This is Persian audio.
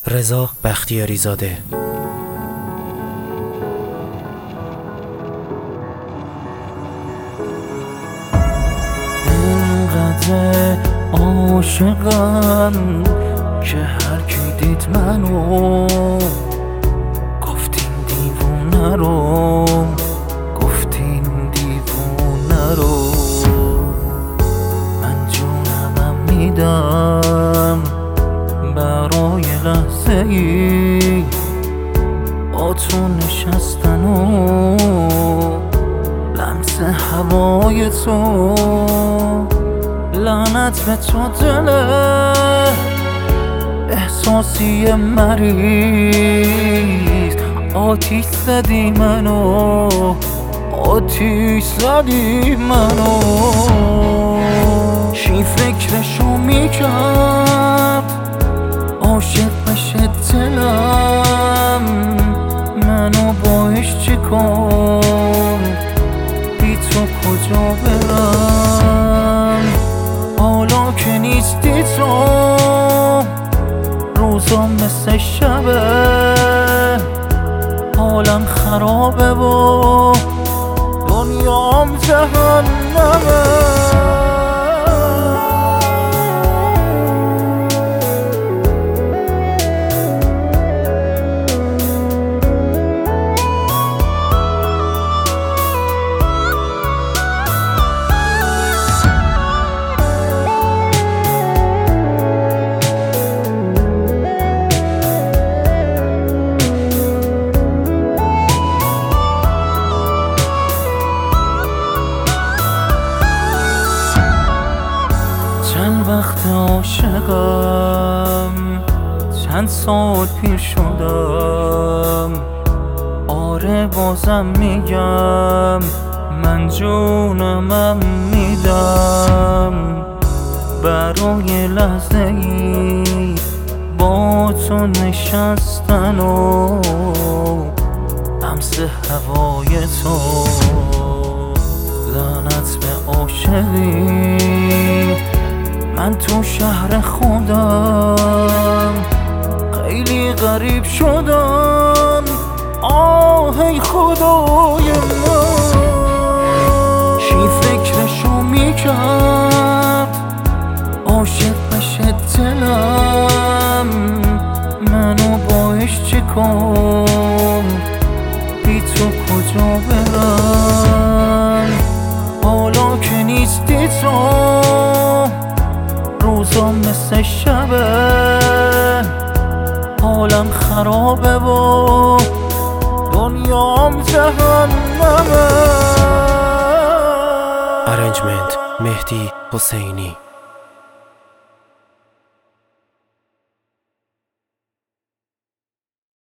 رضا بختیاری زاده. اینقدر عاشقم که هر کی دید منو گفتین دیوونه رو، گفتین دیوونه رو. من جونمم میدم برای لحظه ای با تو نشستن و لمس هوای تو. لعنت به تو دل احساسی مریض، آتیش زدی منو، آتیش زدی منو. چی فکرشو میکرد عاشق بشه دلم، منو باش چی کن، بی تو کجا برم. حالا که نیستی تو روزا مثل شبه، حالم خرابه و دنیام جهنمه. چند وقت عاشقم، چند سال پیر شدم. آره بازم میگم من جونمم میدم برای لحظه ای با تو نشستن و لمس هوای تو. لعنت به عاشقی من تو شهر خودم، خیلی غریب شدم. ای خدای من، چی فکرشو میکرد عاشق بشه دلم، منو باش چی کن، بی تو کجا برم. حالا که نیستی تو روزا مثل شبه، حالم خرابه و دنیام جهنمه. ارنجمنت مهدی حسینی.